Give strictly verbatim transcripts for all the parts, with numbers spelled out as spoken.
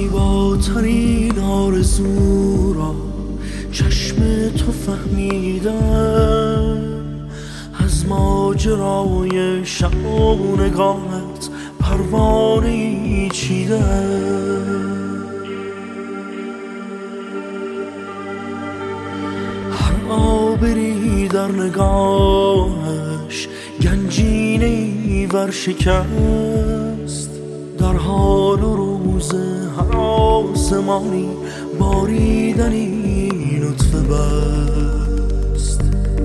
زیباترین آرزو را چشم تو فهمیدم، از ماجرای شب و نگاهت پروانه‌ای چیدم. هر آبری در نگاهش گنجینه‌ای ورشکست، در حال و روز هر آسمانی باریدنی لطف بست.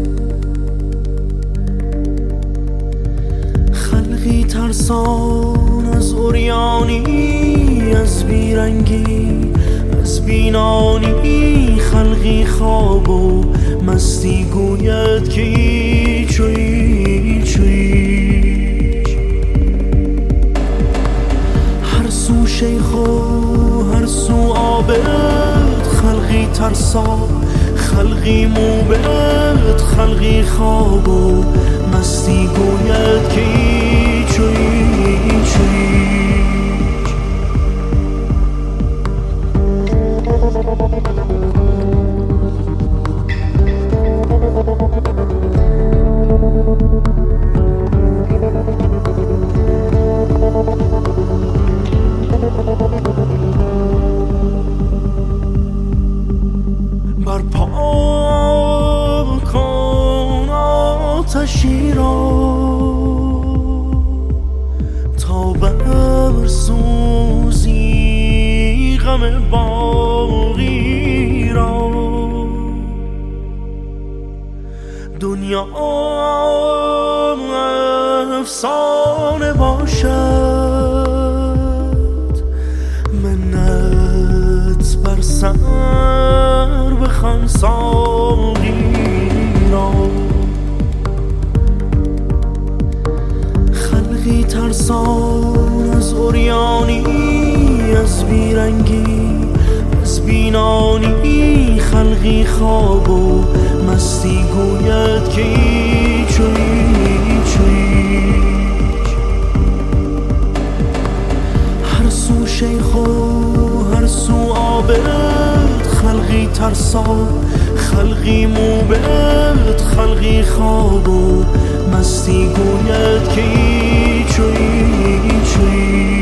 خلقی ترسان از عریانی، از بیرنگی، از بینانی، خلقی خواب و مستی گوید که هیچ و هیچ و هیچ. هر سو شیخ و هر سو عابد، خلقی ترسان، خلقی موبد، خلقی خواب و مستی گوید که هیچ و هیچ و هیچ. برپا کن آتشی را تا برسوزی غم باقی را. دنیا افسانه باشد، منت بر سر بخوان ساقی را. خلقی ترسان از عریانی، از بیرنگی، از بینانی، خلقی خواب و مستی گوید که هیچ و هیچ و هیچ. هر سو شیخ و هر سو عابد، خلقی ترسان، خلقی موبد، خلقی خواب و مستی گوید که هیچ و هیچ و هیچ.